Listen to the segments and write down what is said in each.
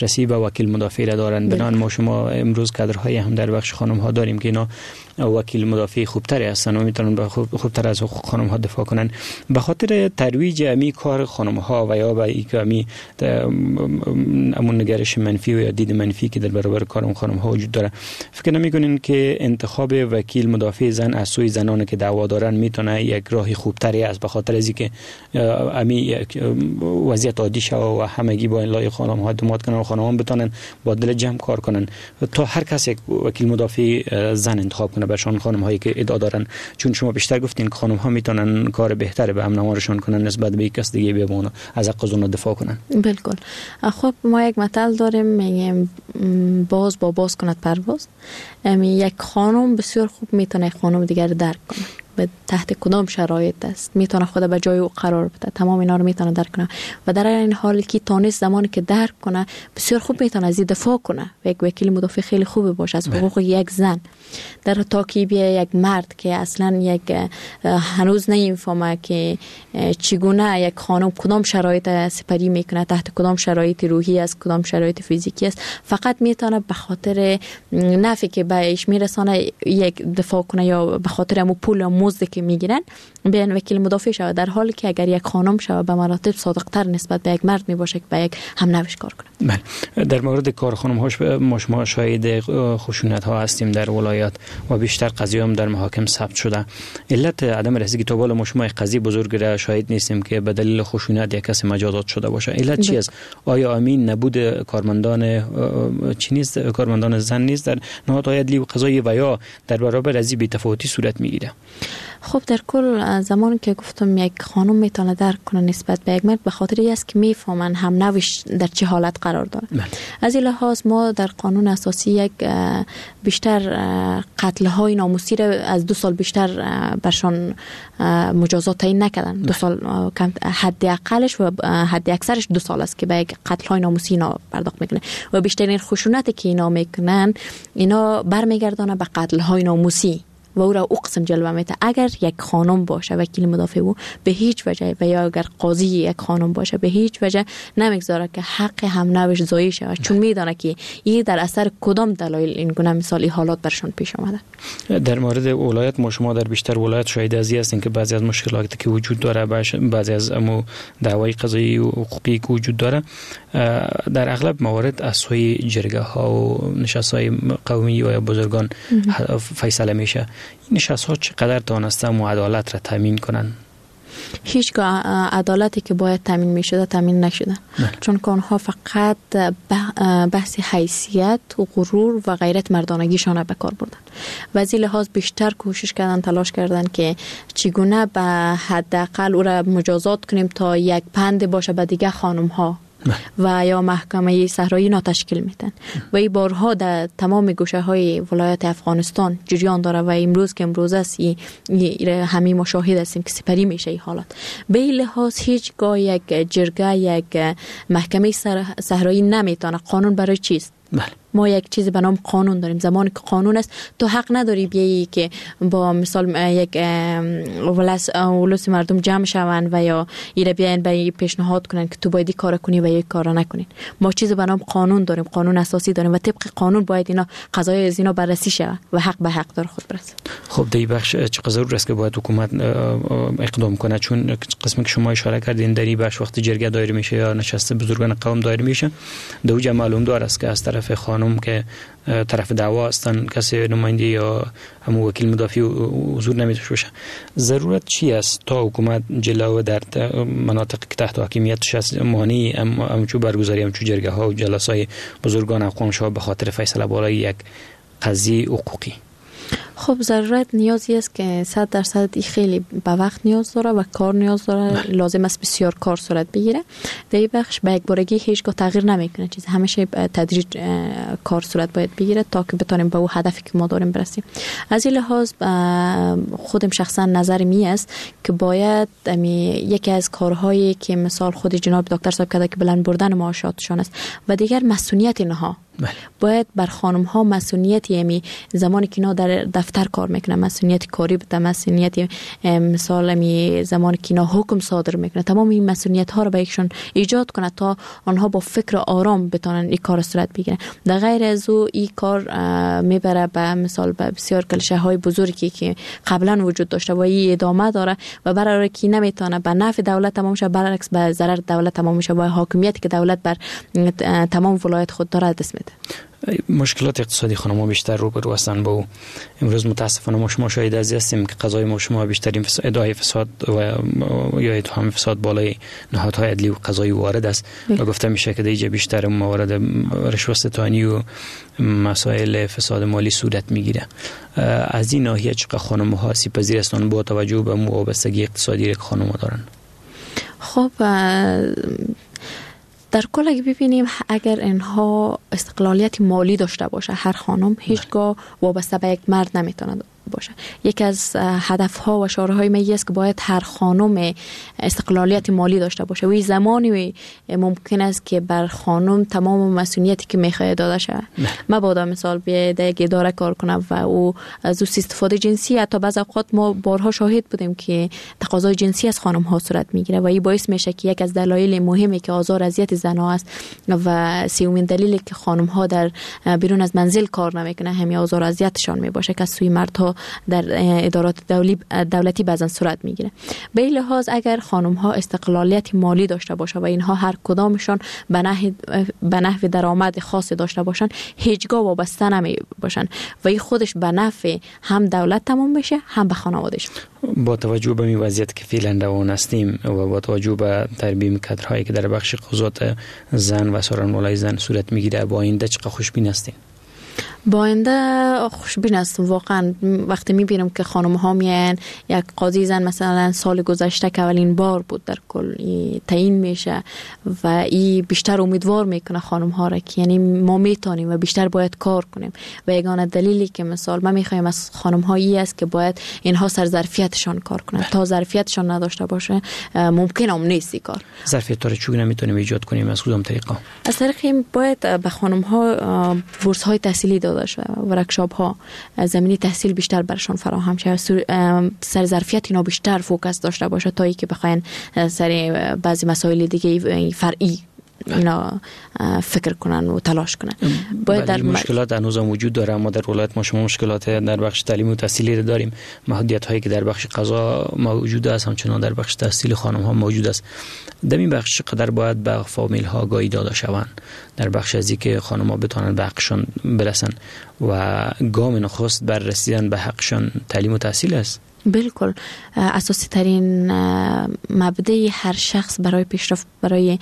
دسترسی به وکیل مدافع را دارند. بنابراین ما شما امروز کادرهای هم در بخش خانم ها داریم که اینا وکیل مدافع خوبتری هستن و میتونن خوبتر از خانم ها دفاع کنن. به خاطر ترویج امی کار خانم ها و یا به اینکه امون نگرش منفی و یا دید منفی که در برابر کار خانم ها وجود داره، فکر نمی‌کنین که انتخاب وکیل مدافع زن از سوی زنان که دعوا دارن میتونه یک راه خوبتری است، به خاطر از اینکه امی وضعیت عادی شه و همگی با این لای خانم ها اعتماد کنن و خانم ها بتونن با دل جمع کار کنن تا هر کس یک وکیل مدافع زن انتخاب کنه برشان خانم هایی که ادعا دارن. چون شما بیشتر گفتین که خانم ها میتونن کار بهتری به امنوارشان کنن نسبت به کس دیگه بیامون از حق زون دفاع کنن. بالکل. خب ما یک مثال داریم میگیم باز با باز کند پرواز. یک خانم بسیار خوب میتونه خانم دیگر درک کنه به تحت کدام شرایط است، میتونه خود به جای او قرار بده، تمام اینا رو میتونه درک کنه و در این حال که تونست زمانی که درک کنه بسیار خوب میتونه از این دفاع کنه. یک وکیل مدافع خیلی خوبه باشه از حقوق یک زن، در تاکیب یک مرد که اصلا یک هنوز نمیفهمه که چگونه یک خانم کدام شرایط سپری میکنه، تحت کدام شرایط روحی است، کدام شرایط فیزیکی است، فقط میتونه به خاطر نفعی که بهش میرسانه یک دفاع کنه یا به خاطر امو پول مزد که میگیرن بیان وکیل مدافع شود، در حالی که اگر یک خانم شود به مراتب صادق‌تر نسبت به یک مرد میباشه که به یک همنوش کار کنه. بله، در مورد کار خانم هاش ما شاهد خشونت ها هستیم در ولایات و بیشتر قضیه هم در محاکم ثبت شده. علت عدم رسیدگی تا بالا ما قضیه بزرگ را شاهد نیستیم که به دلیل خشونت یک کس مجازات شده باشه. علت چی است؟ آیا امین نبود کارمندان چی نیست، کارمندان زن نیست در نهاد عدلی و قضایی و یا در برابر از بی تفاوتی صورت میگیره؟ خب در کل زمانی که گفتم یک خانم میتونه درک کنه نسبت به یک مرد به خاطر این است که میفهمن هم نوش در چه حالت قرار داره. از این لحاظ ما در قانون اساسی یک بیشتر قتل های ناموسی را از 2 سال بیشتر برشان مجازات تعیین نکردن. 2 سال حد اقلش و حد اکثرش 2 سال است که به یک قتل های ناموسی اینا پرداخت میکنه و بیشترین خشونتی که اینا میکنن اینا برمیگردانه به قتل های ناموسی و او را او قسم جلوه میده. اگر یک خانم باشه وکیل مدافع او به هیچ وجه و یا اگر قاضی یک خانم باشه به هیچ وجه نمیگذاره که حق هم نوش ضایع شود، چون میدونه که این در اثر کدام دلایل این گونه مثالی حالات برشون پیش آمده. در مورد ولایت ما شما در بیشتر ولایت شاهد ازی هستین که بعضی از مشکلاتی که وجود داره، بعضی از دعوای قضایی و حقوقی که وجود داره در اغلب موارد از سوی جرگه ها و نشست های قومی و بزرگان فیصله میشه. این نشست ها چقدر تانستن و عدالت را تامین کنن؟ هیچگاه عدالتی که باید تامین میشده تامین نشده، چون که آنها فقط بحث حیثیت و غرور و غیرت مردانگیشان به کار بردن و از این لحاظ بیشتر کوشش کردن، تلاش کردن که چگونه به حداقل او را مجازات کنیم تا یک پند باشه به دیگه خانم ها و یا محکمه صحرایی تشکیل میدن و این بارها در تمام گوشه های ولایت افغانستان جریان داره و امروز که امروز است همین مشاهد هستیم که سپری میشه این حالات. به این لحاظ هیچگاه یک جرگه یک محکمه صحرایی نمیتونه. قانون برای چیست؟ ما یک چیزی به نام قانون داریم. زمانی که قانون است تو حق نداری بیایی که با مثال یک ولس مردم جمع شوند و یا ایره بیاین به پیشنهاد کنن که تو باید این کار کنی و یک کار نکنین. ما چیزی به نام قانون داریم، قانون اساسی داریم و طبق قانون باید اینا قضای از اینا بررسی شود و حق به حق دار خود برسه. خب در این بخش چه ضرور است که باید حکومت اقدام کنه؟ چون قسمی که شما اشاره کردین در این بخش وقتی جرگه دایر میشه یا نشست بزرگان قوم دایر میشه دوجه معلوم دار است که از طرف خانم که طرف دعوا هستن کسی نماینده یا هم وکیل مدافع حضور نمیتونه باشه. ضرورت چی است تا حکومت جلو در مناطق که تحت حاکمیتش است مانع همچو برگزاری همچو جرگه ها و جلسای بزرگان اقوام‌ها به خاطر فیصله بالای یک قضیه حقوقی؟ خب ضرورت نیازی است که 100% خیلی به وقت نیاز داره و کار نیاز داره. لازم است بسیار کار صورت بگیره. در این بخش به یک بارگی هیچگاه تغییر نمیکنه، چیز همیشه تدریج کار صورت باید بگیره تا که بتونیم به اون هدفی که ما داریم برسیم. از این لحاظ خودم شخصا نظرم این است که باید یکی از کارهایی که مثال خود جناب دکتر صاحب کرده که بلند بردن معاشاتشان است و دیگر مسئولیت اینها باید بر خانم ها مسئولیتی زمانی که اینا در دفتر کار میکنه، مسئولیت کاری بوده، مسئولیت مثلا می زمانی که اینا حکم صادر میکنه، تمام این مسئولیت ها رو به یکشون ایجاد کنه تا آنها با فکر آرام بتونن این کار صورت بگیره. در غیر از او این کار میبره به مثال به بسیار کلیشه های بزرگی که قبلا وجود داشته و این ادامه داره و برای که نمیتونه به نفع دولت تمام شه، برعکس به ضرر دولت تمام شه و حاکمیتی که دولت بر تمام ولایت خود داره دست میده. مشکلات اقتصادی خانم‌ها بیشتر روبرو هستند با امروز متاسفانه ما شما شاهد از هستیم که قضای ما شما بیشترین ادعای فساد و یا اتهام فساد بالای نهادهای عدلی و قضایی وارد است و گفته میشه که دیگه بیشتر موارد رشوه ستانی و مسائل فساد مالی صورت میگیره. از این ناحیه چقدر خانم‌ها آسیب‌پذیر هستند با توجه به وابستگی اقتصادی که خانم‌ها دارن؟ خب در کل اگه ببینیم اگر اینها استقلالیت مالی داشته باشه، هر خانم هیچگاه وابسته به یک مرد نمیتونه باشه. یک از هدفها و شعارهای می است که باید هر خانم استقلالیت مالی داشته باشه و این زمانی ممکن است که بر خانم تمام مسئولیتی که میخواد داده شه. مبادا مثال بیاد یک اداره کار کنه و او از استفاده جنسی، حتی بعضی اوقات ما بارها شاهد بودیم که تقاضای جنسی از خانم ها صورت میگیره و این باعث میشه که یک از دلایل مهمی که آزار اذیت زنها است و سومین دلیلی که خانم ها در بیرون از منزل کار نمیکنه همین آزار اذیتشان میباشه که از سوی مردها در ادارات دولتی بعضا صورت میگیره. به این لحاظ اگر خانم ها استقلالیت مالی داشته باشه و اینها هر کدامشان به نحو درآمد خاص داشته باشن، هیچگاه وابسته نمی باشن و این خودش به نفع هم دولت تمام بشه هم به خانوادهش. با توجه به این وضعیت که فعلا روان هستیم و با توجه به تربیت کادرهایی که در بخش قضات زن و سخنوران زن صورت میگیره، با آینده چقدر خوشبین هستین؟ با آینده خوشبین هستم. واقعا وقتی میبینم که خانم ها میان یک قاضی زن مثلا سال گذشته که اولین بار بود در کل تعیین میشه و این بیشتر امیدوار میکنه خانم ها را که یعنی ما میتونیم و بیشتر باید کار کنیم و یگانه دلیلی که مثال ما میخوایم از خانم ها این است که باید اینها سر ظرفیتشان کار کنن. تا ظرفیتشان نداشته باشه ممکن هم نیست کار. ظرفیت رو چگونه میتونیم ایجاد کنیم؟ از کدام طریقه؟ از طریق باید به خانم ها بورس های تحصیلی داده شه، ورکشاپ ها، زمینی تحصیل بیشتر برشان فراهم شه، سر ظرفیت اینا بیشتر فوکس داشته باشه تا اینکه بخواین سر بعضی مسائل دیگه فرعی اینا فکر کنن و تلاش کنن. باید در مشکلات هنوز هم وجود داره، اما در ولایت ما شما مشکلات در بخش تعلیم و تحصیلی داریم. محدودیت هایی که در بخش قضا موجود است همچنان در بخش تحصیل خانم ها موجود است. در این بخش چقدر باید به فامیل ها آگاهی داده شوند در بخش از اینکه خانم ها بتونن به حقشان برسن و گام نخست بر رسیدن به حقشان تعلیم و تحصیل است؟ بالکل اساسی ترین مبدأ هر شخص برای پیشرفت، برای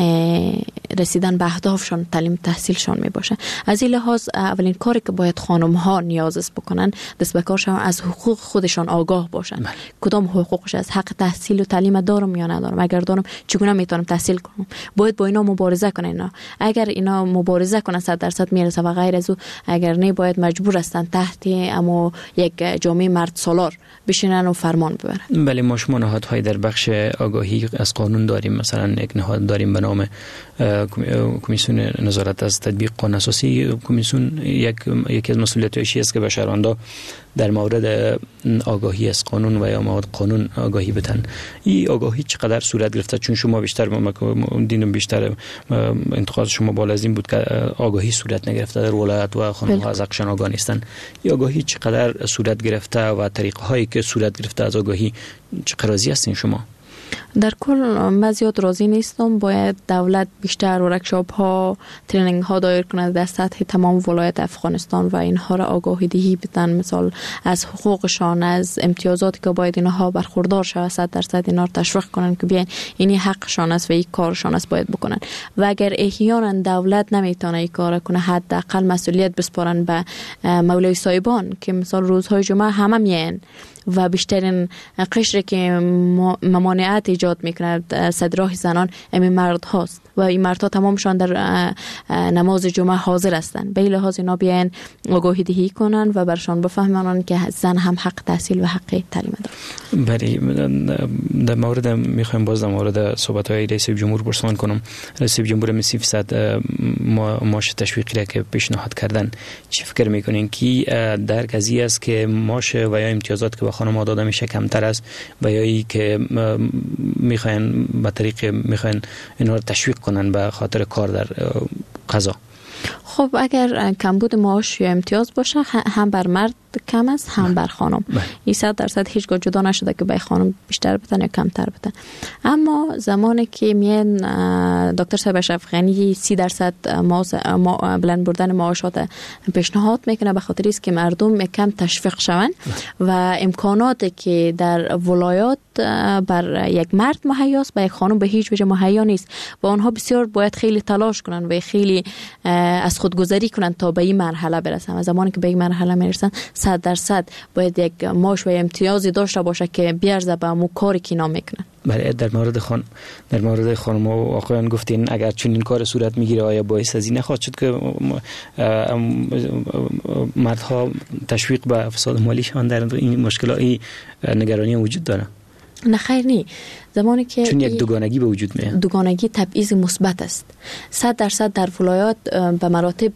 رسیدن به اهدافشان تعلیم تحصیلشان می باشه. از این لحاظ اولین کاری که باید خانم ها نیاز است بکنن دست به کارشان از حقوق خودشان آگاه باشن. کدام حقوقش از حق تحصیل و تعلیم دارم یا ندارم؟ اگر دارم چگونه میتونم تحصیل کنم؟ باید با اینا مبارزه کنن. اینا اگر اینا مبارزه کنن 100% میرسه و غیر از او اگر نه باید مجبور هستن تحت اما یک جامعه مرد سالار بشینن و فرمان ببرن. بله، ما شما نهادهای در بخش آگاهی از قانون داریم. مثلا یک نهاد داریم به نام کمیسیون نظارت از تطبیق قانون اساسی. کمیسیون یکی از مسئولیت‌هاش است که به شهروندان در مورد آگاهی از قانون و یا مواد قانون آگاهی بدن. این آگاهی چقدر صورت گرفته؟ چون شما بیشتر دیدم بیشتر انتقاد شما بالا از این بود که آگاهی صورت نگرفته در ولایت و خانم‌ها از حقشان آگاه نیستن. این آگاهی چقدر صورت گرفته و طریقه‌هایی که صورت گرفته از آگاهی چقدر راضی هستین شما؟ در کل من زیاد راضی نیستم. باید دولت بیشتر ورکشاپ ها، ترینینگ ها دایر کنه در سطح تمام ولایت افغانستان و اینها را آگاهی دهی بدن، مثال از حقوقشان، از امتیازاتی که باید اینها برخوردار شود 100% اینا را تشویق کنن که بیاین اینی حقشان است و این کارشان است باید بکنن. و اگر احیانا دولت نمیتونه این کار کنه حداقل مسئولیت بسپارن به مولوی صاحبان که مثال روزهای جمعه همه میان و بیشترین قشری که ممانعت ایجاد میکنه صدراه زنان همین مرد هاست و این مردها تمامشان در نماز جمعه حاضر هستند. به این لحاظ اینا بیاین آگاهی دهی کنن و برشان بفهمانن که زن هم حق تحصیل و حق تعلیم داره. بله، در مورد میخوایم باز در مورد صحبت‌های رئیس جمهور پرسان کنم. رئیس جمهور 30% معاش تشویقی را که پیشنهاد کردن، چی فکر میکنین که در قضیه است که معاش و یا امتیازات که به خانم‌ها داده میشه کمتر است و یا ای که میخواین به طریق میخواین اینا رو تشویق کنن به خاطر کار در قضا؟ خب اگر کمبود معاش یا امتیاز باشه هم بر مرد کم است هم بر خانم. این 100% هیچگاه جدا نشده که به خانم بیشتر بتن یا کمتر بتن. اما زمانی که میان دکتر صاحب اشرف غنی 30% بلند بردن معاشات پیشنهاد میکنه به خاطر است که مردم کم تشویق شوند و امکاناتی که در ولایات بر یک مرد مهیاست به یک خانم به هیچ وجه مهیا نیست و آنها بسیار باید خیلی تلاش کنن و خیلی از خودگذری کنن تا به این مرحله برسن. و زمانی که به این مرحله میرسن 100% باید یک معاش و امتیازی داشته باشه که بیارزه به مو کاری که اینا میکنن. بله، در مورد خانم و آقایان گفتین اگر چون این کار صورت میگیره آیا باعث از این نخواهد شد که مردها تشویق به فساد مالیشان در این مشکلاتی نگرانی وجود داره؟ نه خیر نی. زمانی که چون یک دوگانگی به وجود میاد، دوگانگی تبعیض مثبت است. 100% در ولایات به مراتب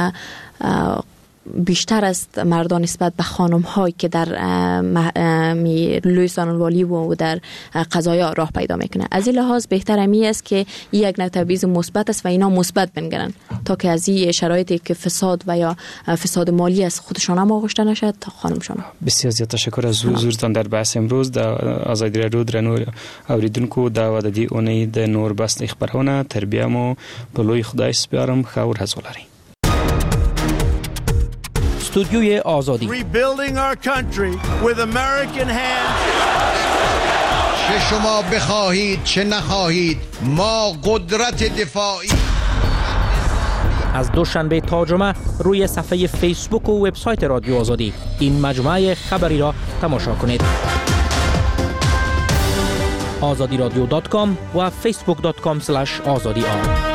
بیشتر است مردان نسبت به خانم هایی که در لویسان والی و در قضایا راه پیدا میکنه. از این لحاظ بهتر امی است که یک نوع تبعیض مثبت است و اینا مثبت بنگرن تا که از این شرایطی که فساد و یا فساد مالی از خودشان هم آغشته نشد تا خانمشان. بسیار زیاد تشکر از حضورتان در بحث امروز د آزادی رادیو درنو اوریدونکو دا و د دې اونۍ د نور بس خبرونه تربیه مو په لوی خدای سپارم. خور حزولاری استودیوی آزادی. Rebuilding our country with American hands. چه شما بخواهید چه نخواهید ما قدرت دفاعی. از دوشنبه تا جمعه روی صفحه فیسبوک و وبسایت رادیو آزادی این مجموعه خبری را تماشا کنید. azadiradyo.com و facebook.com/azadi